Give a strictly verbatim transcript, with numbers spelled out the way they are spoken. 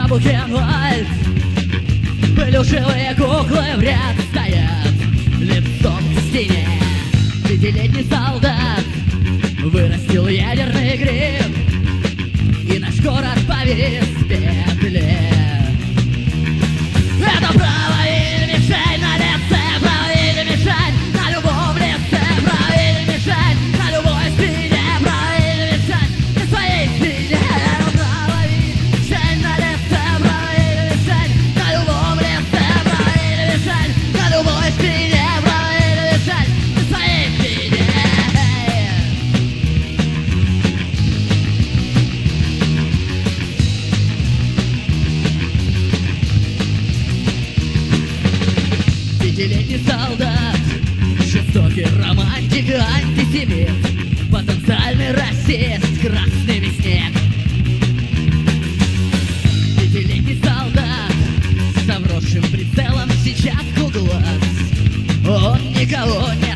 Бухенвальд. Плюшевые куклы в ряд стоят лицом к стене. Пятилетний солдат вырастил ядерный гриб, и наш город повис в петле. Это право или мишень на лице, право или мишень на любом лице, право или мишень на любой спине, право или мишень на своей спине. Право или мишень на лице, право или мишень на любом лице, право или мишень на любой спине, право или мишень на своей спине. Пятилетний солдат, жестокий романтик, антисемит, потенциальный расист, красный мясник. Пятилетний солдат с обросшим прицелом сетчатку глаз. Он никого не